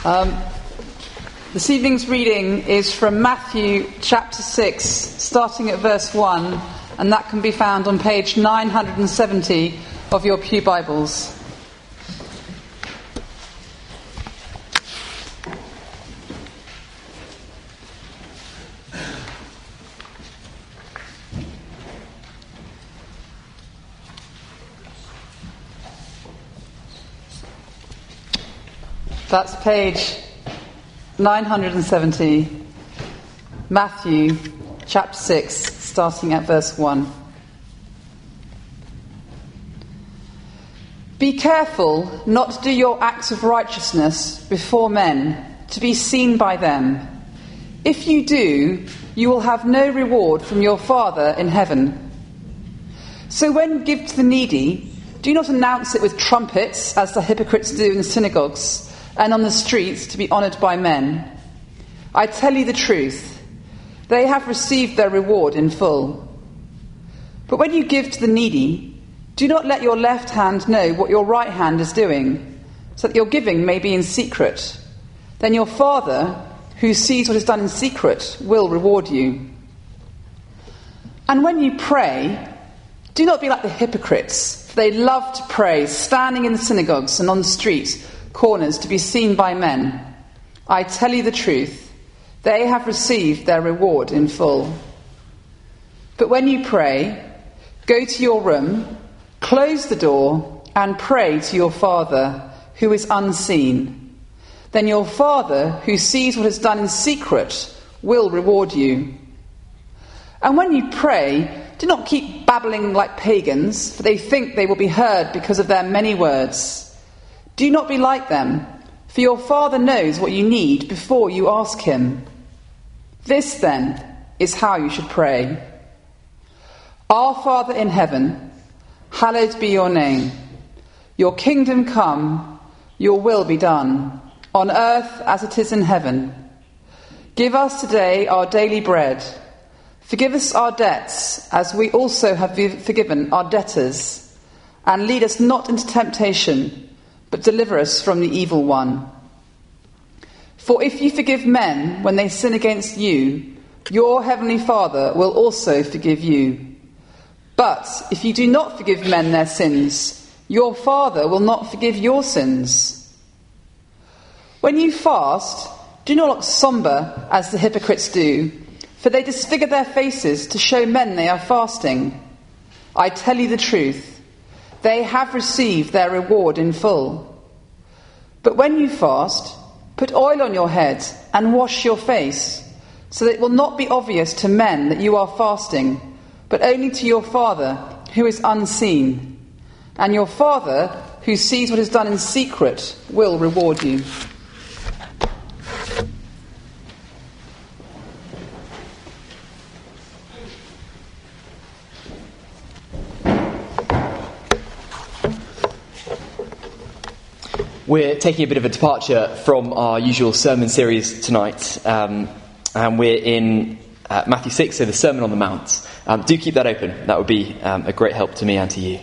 This evening's reading is from Matthew chapter 6, starting at verse 1, and that can be found on page 970 of your Pew Bibles. That's page 970, Matthew chapter 6, starting at verse 1. Be careful not to do your acts of righteousness before men, to be seen by them. If you do, you will have no reward from your Father in heaven. So when you give to the needy, do not announce it with trumpets, as the hypocrites do in the synagogues and on the streets to be honoured by men. I tell you the truth, they have received their reward in full. But when you give to the needy, do not let your left hand know what your right hand is doing, so that your giving may be in secret. Then your Father, who sees what is done in secret, will reward you. And when you pray, do not be like the hypocrites, for they love to pray, standing in the synagogues and on the streets, corners, to be seen by men. I tell you the truth, they have received their reward in full. But when you pray, go to your room, close the door, and pray to your Father who is unseen. Then your Father, who sees what is done in secret, will reward you. And when you pray, do not keep babbling like pagans, for they think they will be heard because of their many words. Do not be like them, for your Father knows what you need before you ask him. This, then, is how you should pray. Our Father in heaven, hallowed be your name. Your kingdom come, your will be done, on earth as it is in heaven. Give us today our daily bread. Forgive us our debts, as we also have forgiven our debtors. And lead us not into temptation, but deliver us from the evil one. For if you forgive men when they sin against you, your heavenly Father will also forgive you. But if you do not forgive men their sins, your Father will not forgive your sins. When you fast, do not look sombre as the hypocrites do, for they disfigure their faces to show men they are fasting. I tell you the truth, they have received their reward in full. But when you fast, put oil on your head and wash your face, so that it will not be obvious to men that you are fasting, but only to your Father who is unseen. And your Father, who sees what is done in secret, will reward you. We're taking a bit of a departure from our usual sermon series tonight, and we're in Matthew 6, so the Sermon on the Mount. Do keep that open. That would be a great help to me and to you.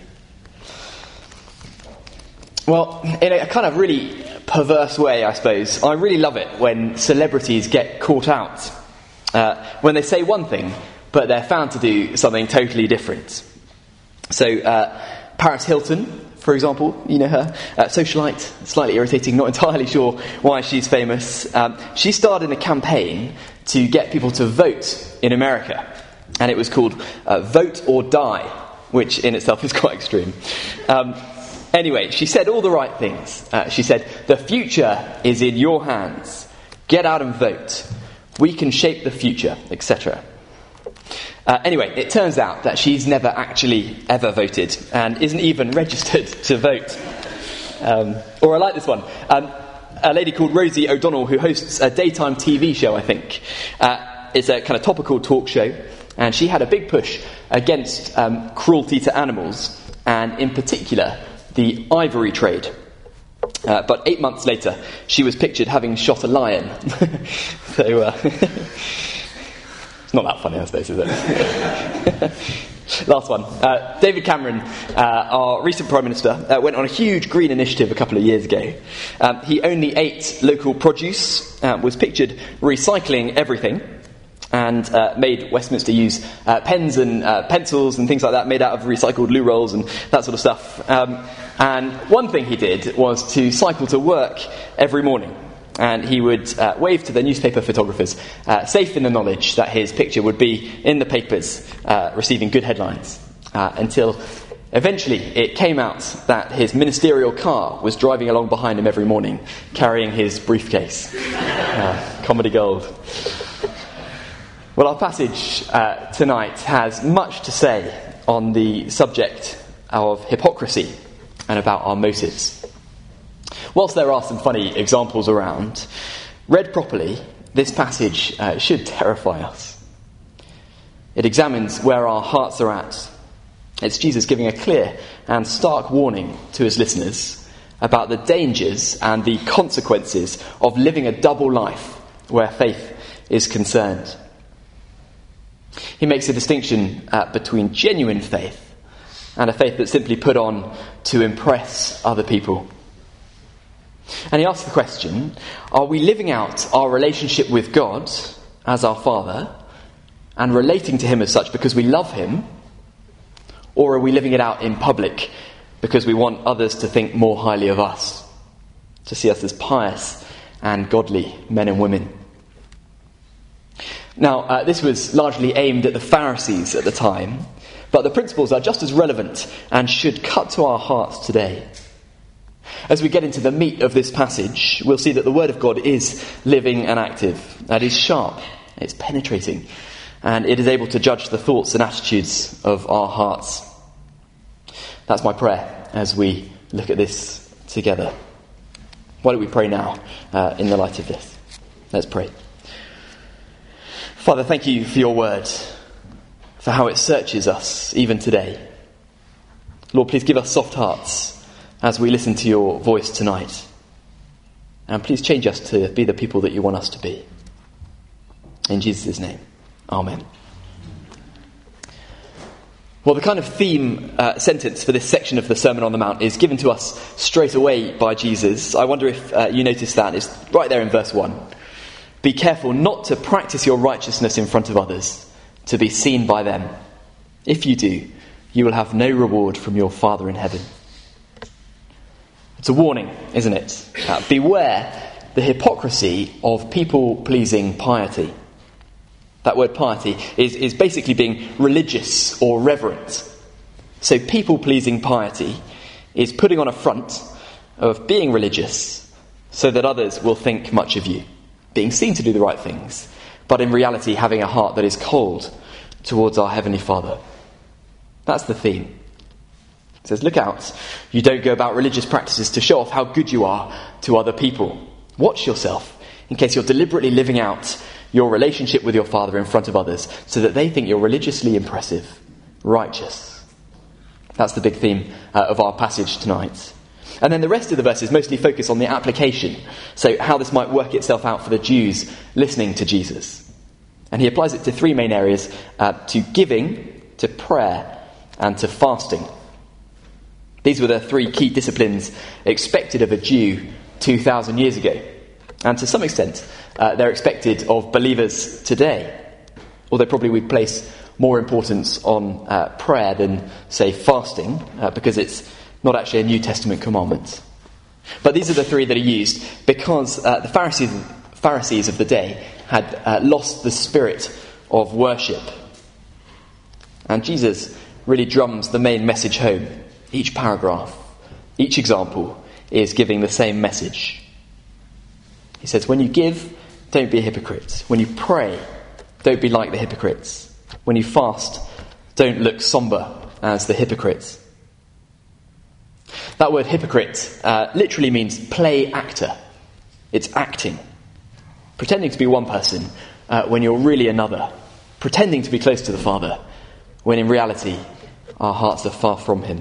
Well, in a kind of really perverse way, I suppose, I really love it when celebrities get caught out. When they say one thing, but they're found to do something totally different. So, Paris Hilton, for example, you know her, socialite, slightly irritating, not entirely sure why she's famous. She started in a campaign to get people to vote in America, and it was called Vote or Die, which in itself is quite extreme. Anyway, she said all the right things. She said, the future is in your hands. Get out and vote. We can shape the future, etc. Anyway, it turns out that she's never actually ever voted and isn't even registered to vote. Or I like this one. A lady called Rosie O'Donnell, who hosts a daytime TV show, I think. It's a kind of topical talk show, and she had a big push against cruelty to animals, and in particular, the ivory trade. But 8 months later, she was pictured having shot a lion. So... It's not that funny, I suppose, is it? Last one. David Cameron, our recent Prime Minister, went on a huge green initiative a couple of years ago. He only ate local produce, was pictured recycling everything, and made Westminster use pens and pencils and things like that made out of recycled loo rolls and that sort of stuff. And one thing he did was to cycle to work every morning. And he would wave to the newspaper photographers, safe in the knowledge that his picture would be in the papers, receiving good headlines, until eventually it came out that his ministerial car was driving along behind him every morning, carrying his briefcase. Comedy gold. Well, our passage tonight has much to say on the subject of hypocrisy and about our motives. Whilst there are some funny examples around, read properly, this passage should terrify us. It examines where our hearts are at. It's Jesus giving a clear and stark warning to his listeners about the dangers and the consequences of living a double life where faith is concerned. He makes a distinction between genuine faith and a faith that's simply put on to impress other people. And he asks the question, are we living out our relationship with God as our Father and relating to him as such because we love him, or are we living it out in public because we want others to think more highly of us, to see us as pious and godly men and women? Now, this was largely aimed at the Pharisees at the time, but the principles are just as relevant and should cut to our hearts today. As we get into the meat of this passage, we'll see that the Word of God is living and active. It is sharp, it's penetrating, and it is able to judge the thoughts and attitudes of our hearts. That's my prayer as we look at this together. Why don't we pray now in the light of this? Let's pray. Father, thank you for your word, for how it searches us even today. Lord, please give us soft hearts as we listen to your voice tonight. And please change us to be the people that you want us to be. In Jesus' name, amen. Well, the kind of theme sentence for this section of the Sermon on the Mount is given to us straight away by Jesus. I wonder if you noticed that. It's right there in verse 1. Be careful not to practice your righteousness in front of others, to be seen by them. If you do, you will have no reward from your Father in heaven. It's a warning, isn't it? Beware the hypocrisy of people-pleasing piety. That word piety is basically being religious or reverent. So people-pleasing piety is putting on a front of being religious so that others will think much of you, being seen to do the right things, but in reality having a heart that is cold towards our Heavenly Father. That's the theme. It says, look out, you don't go about religious practices to show off how good you are to other people. Watch yourself in case you're deliberately living out your relationship with your Father in front of others so that they think you're religiously impressive, righteous. That's the big theme of our passage tonight. And then the rest of the verses mostly focus on the application, so how this might work itself out for the Jews listening to Jesus. And he applies it to three main areas, to giving, to prayer, and to fasting. These were the three key disciplines expected of a Jew 2,000 years ago. And to some extent, they're expected of believers today. Although probably we place more importance on prayer than, say, fasting, because it's not actually a New Testament commandment. But these are the three that are used because the Pharisees of the day had lost the spirit of worship. And Jesus really drums the main message home. Each paragraph, each example is giving the same message. He says, when you give, don't be a hypocrite. When you pray, don't be like the hypocrites. When you fast, don't look somber as the hypocrites. That word hypocrite literally means play actor. It's acting. Pretending to be one person when you're really another. Pretending to be close to the Father when in reality our hearts are far from him.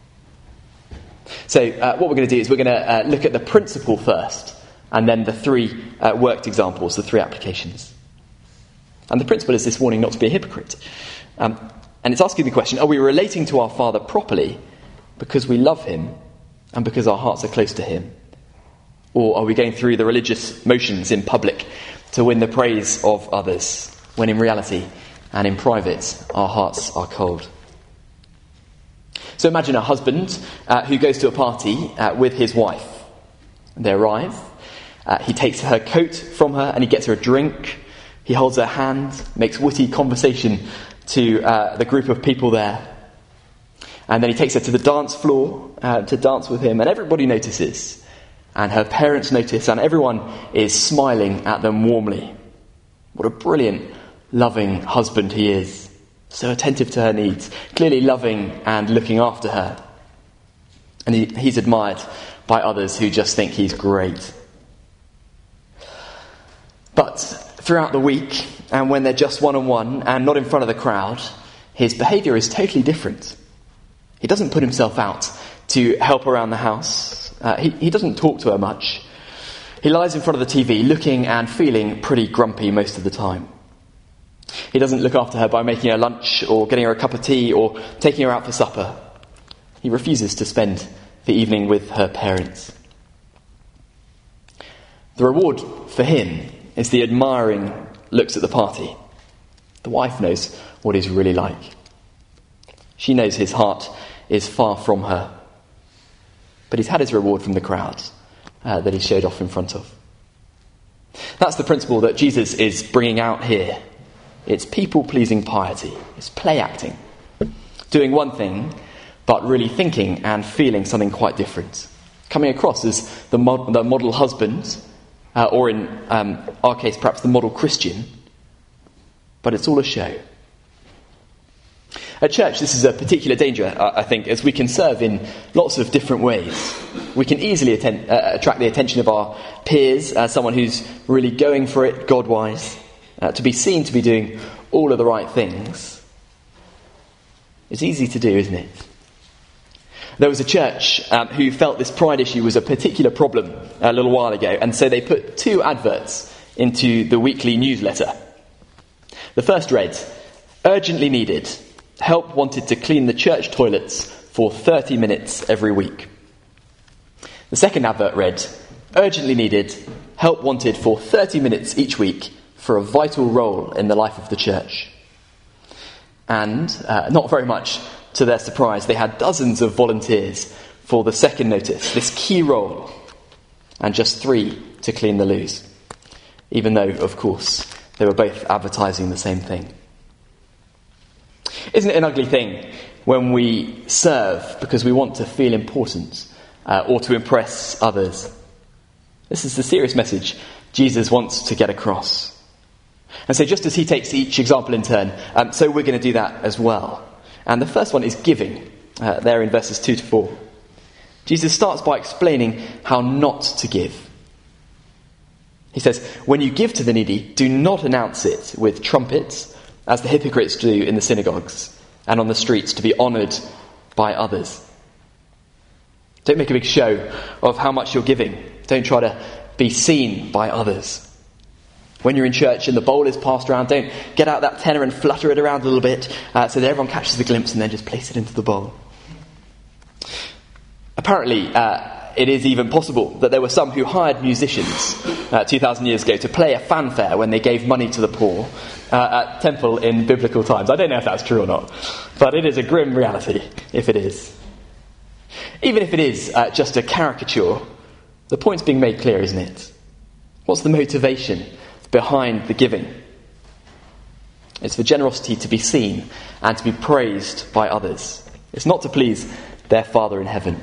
So what we're going to do is we're going to look at the principle first and then the three worked examples, the three applications. And the principle is this warning not to be a hypocrite. And it's asking the question, are we relating to our Father properly because we love him and because our hearts are close to him? Or are we going through the religious motions in public to win the praise of others, when in reality and in private our hearts are cold? So imagine a husband who goes to a party with his wife. They arrive. He takes her coat from her and he gets her a drink. He holds her hand, makes witty conversation to the group of people there. And then he takes her to the dance floor to dance with him, and everybody notices. And her parents notice, and everyone is smiling at them warmly. What a brilliant, loving husband he is. So attentive to her needs, clearly loving and looking after her. And he's admired by others who just think he's great. But throughout the week, and when they're just one-on-one and not in front of the crowd, his behaviour is totally different. He doesn't put himself out to help around the house. He doesn't talk to her much. He lies in front of the TV looking and feeling pretty grumpy most of the time. He doesn't look after her by making her lunch or getting her a cup of tea or taking her out for supper. He refuses to spend the evening with her parents. The reward for him is the admiring looks at the party. The wife knows what he's really like. She knows his heart is far from her. But he's had his reward from the crowd that he showed off in front of. That's the principle that Jesus is bringing out here. It's people-pleasing piety. It's play acting. Doing one thing, but really thinking and feeling something quite different. Coming across as the model husband, or in our case perhaps the model Christian, but it's all a show. At church, this is a particular danger, I think, as we can serve in lots of different ways. We can easily attract the attention of our peers, someone who's really going for it, God-wise, to be seen to be doing all of the right things. It's easy to do, isn't it? There was a church who felt this pride issue was a particular problem a little while ago, and so they put 2 adverts into the weekly newsletter. The first read, "Urgently needed. Help wanted to clean the church toilets for 30 minutes every week." The second advert read, "Urgently needed. Help wanted for 30 minutes each week for a vital role in the life of the church." And, not very much to their surprise, they had dozens of volunteers for the second notice, this key role, and just 3 to clean the loos. Even though, of course, they were both advertising the same thing. Isn't it an ugly thing when we serve because we want to feel important or to impress others? This is the serious message Jesus wants to get across. And so just as he takes each example in turn, so we're going to do that as well. And the first one is giving, there in verses 2 to 4. Jesus starts by explaining how not to give. He says, "When you give to the needy, do not announce it with trumpets, as the hypocrites do in the synagogues and on the streets to be honoured by others." Don't make a big show of how much you're giving. Don't try to be seen by others. When you're in church and the bowl is passed around, don't get out that tenner and flutter it around a little bit so that everyone catches a glimpse and then just place it into the bowl. Apparently, it is even possible that there were some who hired musicians 2,000 years ago to play a fanfare when they gave money to the poor at temple in biblical times. I don't know if that's true or not, but it is a grim reality if it is. Even if it is just a caricature, the point's being made clear, isn't it? What's the motivation behind the giving? It's for generosity to be seen and to be praised by others. It's not to please their Father in heaven.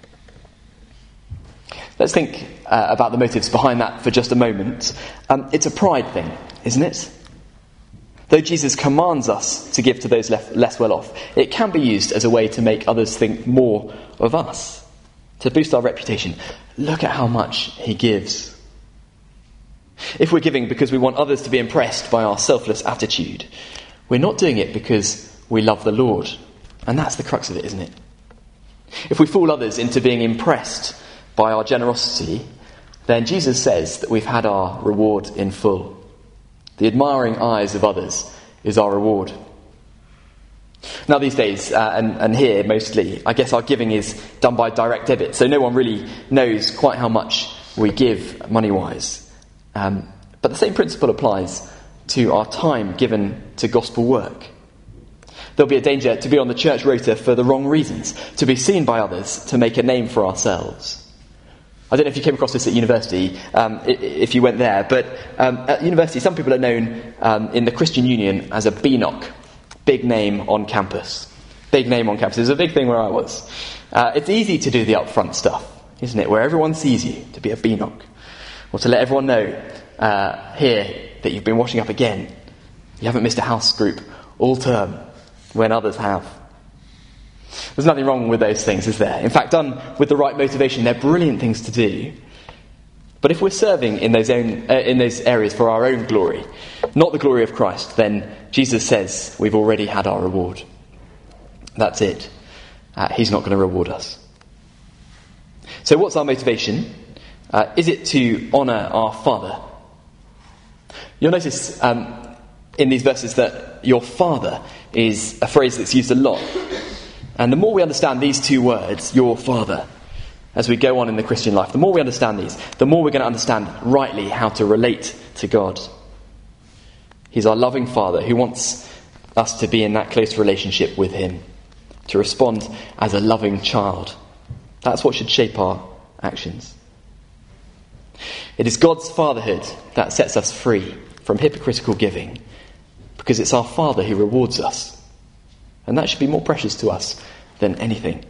Let's think about the motives behind that for just a moment. It's a pride thing, isn't it? Though Jesus commands us to give to those less well off, it can be used as a way to make others think more of us, to boost our reputation. Look at how much he gives. If we're giving because we want others to be impressed by our selfless attitude, we're not doing it because we love the Lord. And that's the crux of it, isn't it? If we fool others into being impressed by our generosity, then Jesus says that we've had our reward in full. The admiring eyes of others is our reward. Now these days, and here mostly, I guess our giving is done by direct debit, so no one really knows quite how much we give money-wise. But the same principle applies to our time given to gospel work. There'll be a danger to be on the church rota for the wrong reasons, to be seen by others, to make a name for ourselves. I don't know if you came across this at university, if you went there, but at university some people are known in the Christian Union as a BNOC, big name on campus. Big name on campus. It was a big thing where I was. It's easy to do the upfront stuff, isn't it, where everyone sees you, to be a BNOC. Or to let everyone know here that you've been washing up again. You haven't missed a house group all term when others have. There's nothing wrong with those things, is there? In fact, done with the right motivation, they're brilliant things to do. But if we're serving in those areas for our own glory, not the glory of Christ, then Jesus says we've already had our reward. That's it. He's not going to reward us. So what's our motivation? Is it to honour our Father? You'll notice in these verses that your Father is a phrase that's used a lot. And the more we understand these two words, your Father, as we go on in the Christian life, the more we understand these, the more we're going to understand rightly how to relate to God. He's our loving Father who wants us to be in that close relationship with him, to respond as a loving child. That's what should shape our actions. It is God's fatherhood that sets us free from hypocritical giving, because it's our Father who rewards us. And that should be more precious to us than anything.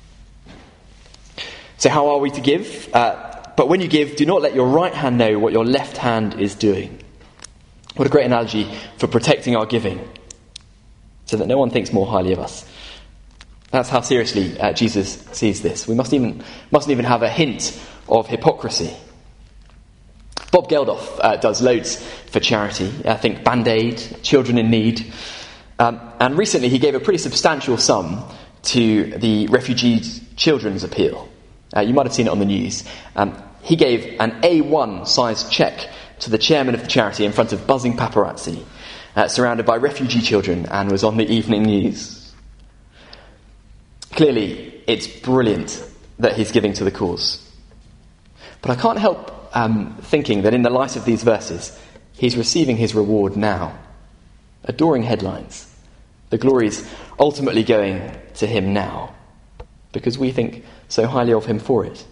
So how are we to give? But when you give, do not let your right hand know what your left hand is doing. What a great analogy for protecting our giving, so that no one thinks more highly of us. That's how seriously Jesus sees this. We mustn't even have a hint of hypocrisy. Bob Geldof does loads for charity. I think Band-Aid, Children in Need. And recently he gave a pretty substantial sum to the Refugee Children's Appeal. You might have seen it on the news. He gave an A1 sized cheque to the chairman of the charity in front of buzzing paparazzi, surrounded by refugee children, and was on the evening news. Clearly, it's brilliant that he's giving to the cause. But I can't help thinking that in the light of these verses, he's receiving his reward now. Adoring headlines. The glory's ultimately going to him now, because we think so highly of him for it.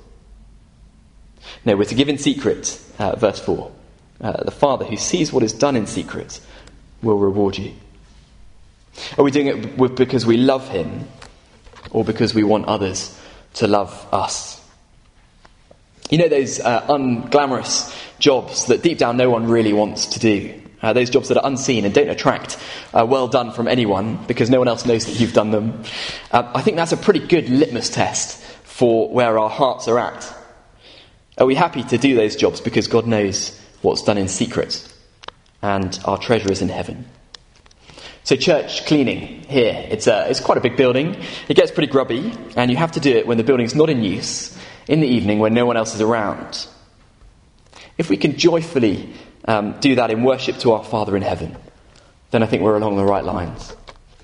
No, we're to give in secret, verse 4. The Father who sees what is done in secret will reward you. Are we doing it because we love him, or because we want others to love us? You know those unglamorous jobs that deep down no one really wants to do? Those jobs that are unseen and don't attract well done from anyone because no one else knows that you've done them. I think that's a pretty good litmus test for where our hearts are at. Are we happy to do those jobs because God knows what's done in secret and our treasure is in heaven? So church cleaning here, it's quite a big building. It gets pretty grubby, and you have to do it when the building's not in use, in the evening when no one else is around. If we can joyfully do that in worship to our Father in heaven, then I think we're along the right lines.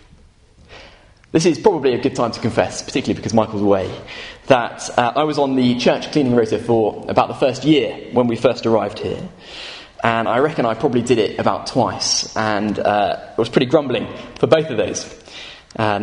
This is probably a good time to confess, particularly because Michael's away, that I was on the church cleaning rota for about the first year when we first arrived here. And I reckon I probably did it about twice, and it was pretty grumbling for both of those. And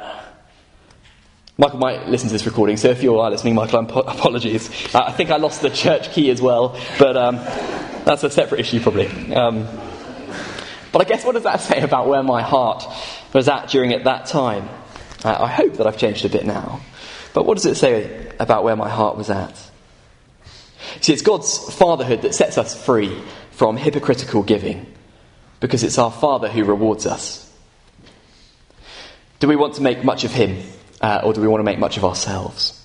Michael might listen to this recording, so if you are listening, Michael, apologies. I think I lost the church key as well, but that's a separate issue probably. But I guess what does that say about where my heart was at during at that time? I hope that I've changed a bit now. But what does it say about where my heart was at? See, it's God's fatherhood that sets us free from hypocritical giving, because it's our Father who rewards us. Do we want to make much of him, or do we want to make much of ourselves?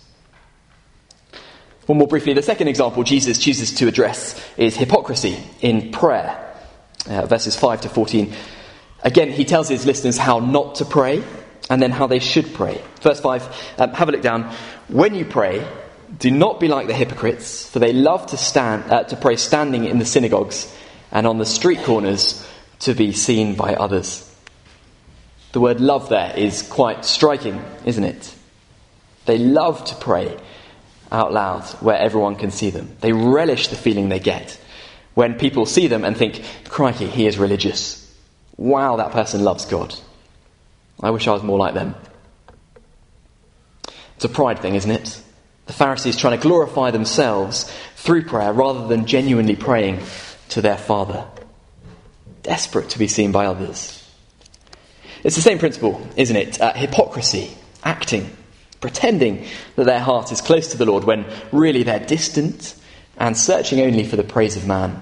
Well, more briefly, the second example Jesus chooses to address is hypocrisy in prayer. Verses 5 to 14. Again, he tells his listeners how not to pray, and then how they should pray. Verse 5, have a look down. When you pray, do not be like the hypocrites, for they love to pray standing in the synagogues and on the street corners to be seen by others. The word love there is quite striking, isn't it? They love to pray out loud where everyone can see them. They relish the feeling they get when people see them and think, crikey, he is religious. Wow, that person loves God. I wish I was more like them. It's a pride thing, isn't it? The Pharisees trying to glorify themselves through prayer rather than genuinely praying to their Father. Desperate to be seen by others. It's the same principle, isn't it? Hypocrisy, acting, pretending that their heart is close to the Lord when really they're distant and searching only for the praise of man.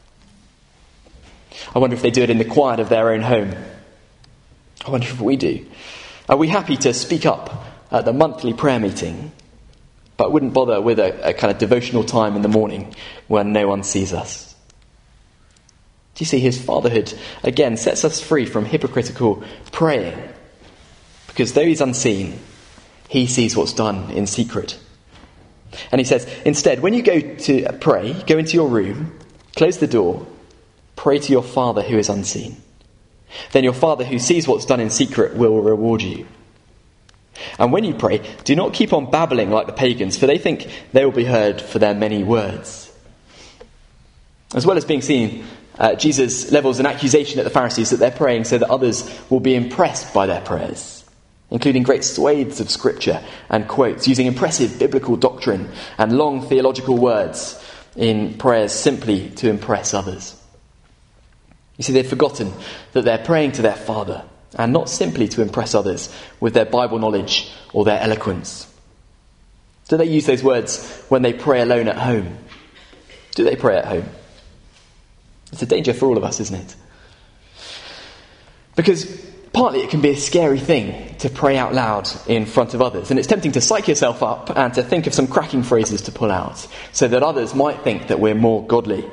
I wonder if they do it in the quiet of their own home. I wonder if we do. Are we happy to speak up at the monthly prayer meeting, but wouldn't bother with a kind of devotional time in the morning when no one sees us? Do you see, his fatherhood, again, sets us free from hypocritical praying. Because though he's unseen, he sees what's done in secret. And he says, instead, when you go to pray, go into your room, close the door, pray to your Father who is unseen. Then your Father who sees what's done in secret will reward you. And when you pray, do not keep on babbling like the pagans, for they think they will be heard for their many words. As well as being seen, Jesus levels an accusation at the Pharisees that they're praying so that others will be impressed by their prayers, including great swathes of scripture and quotes, using impressive biblical doctrine and long theological words in prayers simply to impress others. You see, they've forgotten that they're praying to their Father, and not simply to impress others with their Bible knowledge or their eloquence. Do they use those words when they pray alone at home? Do they pray at home? It's a danger for all of us, isn't it? Because partly it can be a scary thing to pray out loud in front of others, and it's tempting to psych yourself up and to think of some cracking phrases to pull out so that others might think that we're more godly.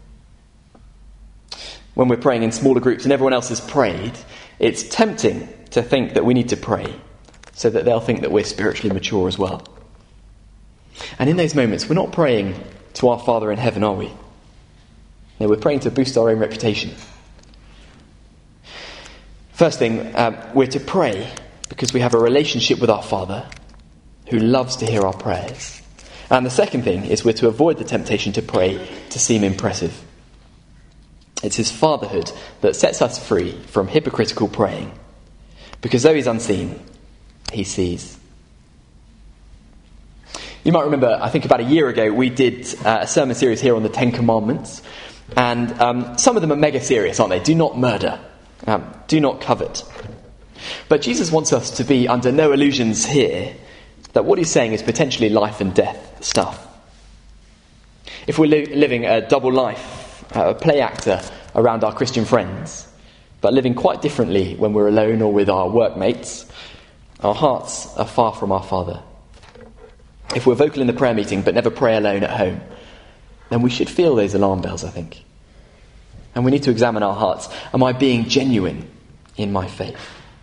When we're praying in smaller groups and everyone else has prayed, it's tempting to think that we need to pray so that they'll think that we're spiritually mature as well. And in those moments, we're not praying to our Father in heaven, are we? No, we're praying to boost our own reputation. First thing, we're to pray because we have a relationship with our Father who loves to hear our prayers. And the second thing is we're to avoid the temptation to pray to seem impressive. It's his fatherhood that sets us free from hypocritical praying. Because though he's unseen, he sees. You might remember, I think about a year ago, we did a sermon series here on the Ten Commandments. And some of them are mega serious, aren't they? Do not murder. Do not covet. But Jesus wants us to be under no illusions here that what he's saying is potentially life and death stuff. If we're living a double life, a play actor around our Christian friends, but living quite differently when we're alone or with our workmates, our hearts are far from our Father. If we're vocal in the prayer meeting but never pray alone at home, then we should feel those alarm bells, I think. And we need to examine our hearts. Am I being genuine in my faith?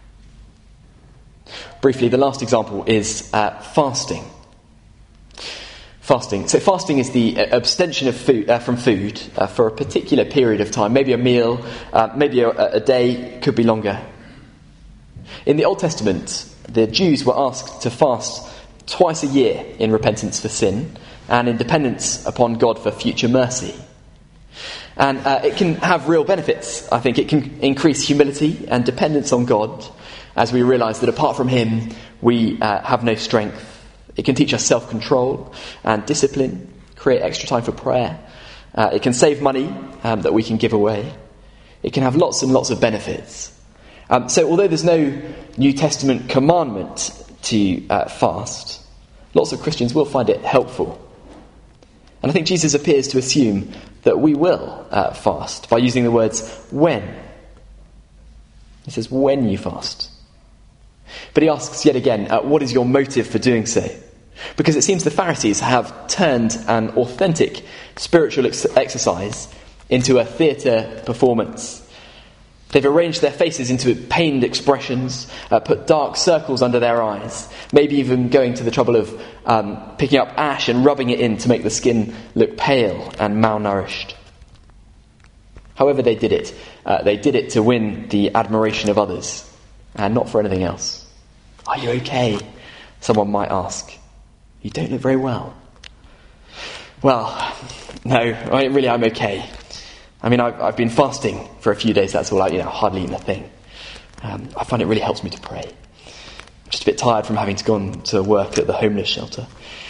Briefly, the last example is fasting. Fasting. So fasting is the abstention of food from food for a particular period of time. Maybe a meal, maybe a day, could be longer. In the Old Testament, the Jews were asked to fast twice a year in repentance for sin and in dependence upon God for future mercy. And it can have real benefits, I think. It can increase humility and dependence on God as we realise that apart from him, we have no strength. It can teach us self-control and discipline, create extra time for prayer. It can save money that we can give away. It can have lots and lots of benefits. So although there's no New Testament commandment to fast, lots of Christians will find it helpful. And I think Jesus appears to assume that we will fast by using the words when. He says, when you fast. But he asks yet again, what is your motive for doing so? Because it seems the Pharisees have turned an authentic spiritual exercise into a theatre performance. They've arranged their faces into pained expressions, put dark circles under their eyes, maybe even going to the trouble of picking up ash and rubbing it in to make the skin look pale and malnourished. However they did it to win the admiration of others and not for anything else. Are you okay? Someone might ask. You don't look very well. Well, no, I'm okay. I mean, I've been fasting for a few days, that's all, hardly eaten a thing. I find it really helps me to pray. I'm just a bit tired from having to go on to work at the homeless shelter.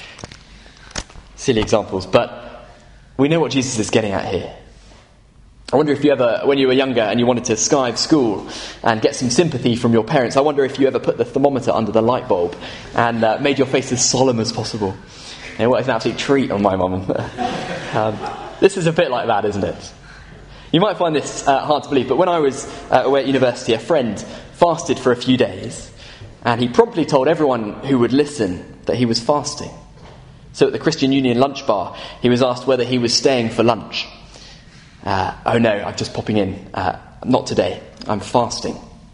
Silly examples, but we know what Jesus is getting at here. I wonder if you ever, when you were younger and you wanted to skive school and get some sympathy from your parents, I wonder if you ever put the thermometer under the light bulb and made your face as solemn as possible. It's an absolute treat on my mum. This is a bit like that, isn't it? You might find this hard to believe, but when I was away at university, a friend fasted for a few days, and he promptly told everyone who would listen that he was fasting. So at the Christian Union lunch bar, he was asked whether he was staying for lunch. Oh no, I'm just popping in. Not today, I'm fasting.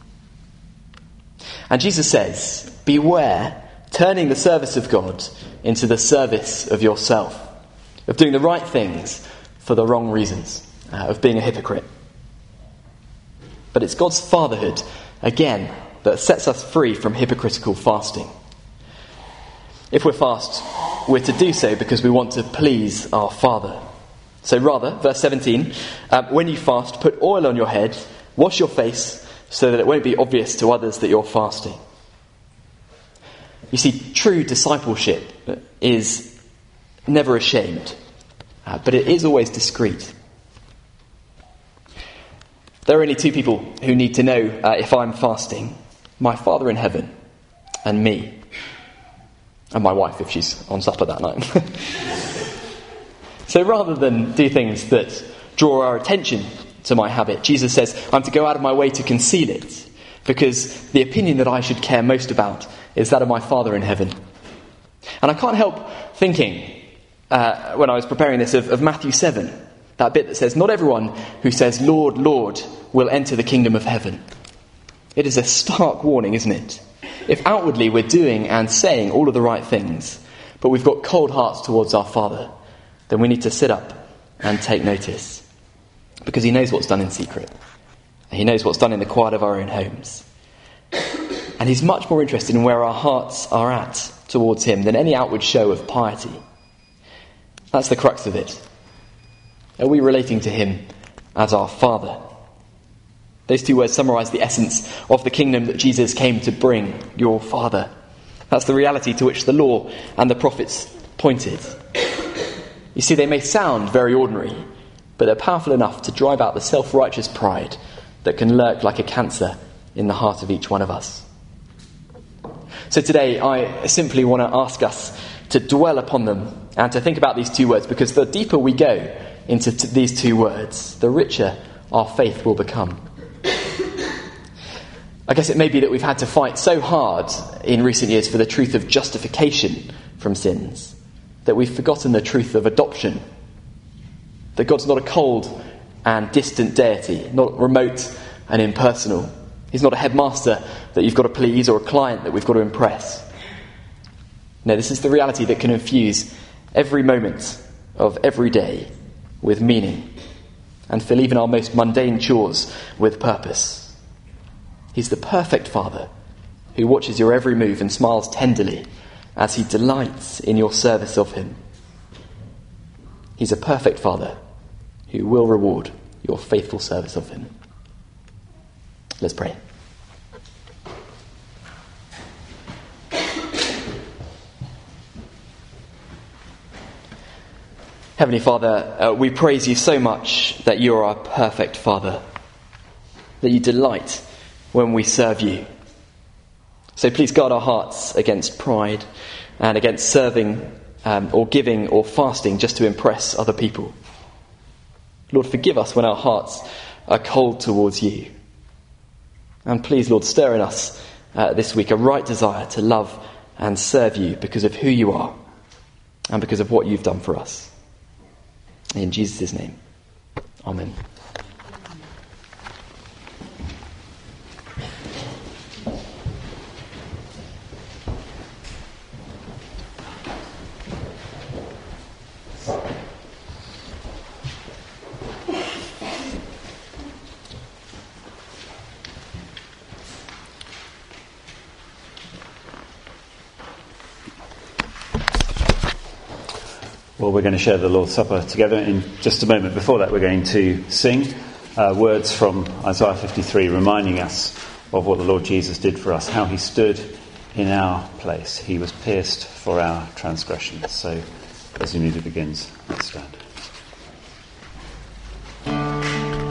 And Jesus says, beware turning the service of God into the service of yourself, of doing the right things for the wrong reasons, of being a hypocrite. But it's God's fatherhood, again, that sets us free from hypocritical fasting. If we're fast, we're to do so because we want to please our Father. So rather, verse 17, when you fast, put oil on your head, wash your face, so that it won't be obvious to others that you're fasting. You see, true discipleship is never ashamed, but it is always discreet. There are only two people who need to know if I'm fasting: my Father in heaven and me. And my wife, if she's on supper that night. So rather than do things that draw our attention to my habit, Jesus says I'm to go out of my way to conceal it, because the opinion that I should care most about is that of my Father in heaven. And I can't help thinking, when I was preparing this, of Matthew 7, that bit that says, not everyone who says, Lord, Lord, will enter the kingdom of heaven. It is a stark warning, isn't it? If outwardly we're doing and saying all of the right things, but we've got cold hearts towards our Father, then we need to sit up and take notice. Because he knows what's done in secret. And he knows what's done in the quiet of our own homes. And he's much more interested in where our hearts are at towards him than any outward show of piety. That's the crux of it. Are we relating to him as our Father? Those two words summarise the essence of the kingdom that Jesus came to bring, your Father. That's the reality to which the law and the prophets pointed. You see, they may sound very ordinary, but they're powerful enough to drive out the self-righteous pride that can lurk like a cancer in the heart of each one of us. So today, I simply want to ask us to dwell upon them and to think about these two words, because the deeper we go into these two words, the richer our faith will become. I guess it may be that we've had to fight so hard in recent years for the truth of justification from sins that we've forgotten the truth of adoption. That God's not a cold and distant deity, not remote and impersonal. He's not a headmaster that you've got to please or a client that we've got to impress. No, this is the reality that can infuse every moment of every day with meaning and fill even our most mundane chores with purpose. He's the perfect Father who watches your every move and smiles tenderly as he delights in your service of him. He's a perfect Father who will reward your faithful service of him. Let's pray. Heavenly Father, we praise you so much that you are our perfect Father, that you delight when we serve you. So please guard our hearts against pride and against serving or giving or fasting just to impress other people. Lord, forgive us when our hearts are cold towards you. And please, Lord, stir in us this week a right desire to love and serve you because of who you are and because of what you've done for us. In Jesus' name, amen. Well, we're going to share the Lord's Supper together in just a moment. Before that, we're going to sing words from Isaiah 53, reminding us of what the Lord Jesus did for us, how he stood in our place. He was pierced for our transgressions. So, as the music begins, let's stand.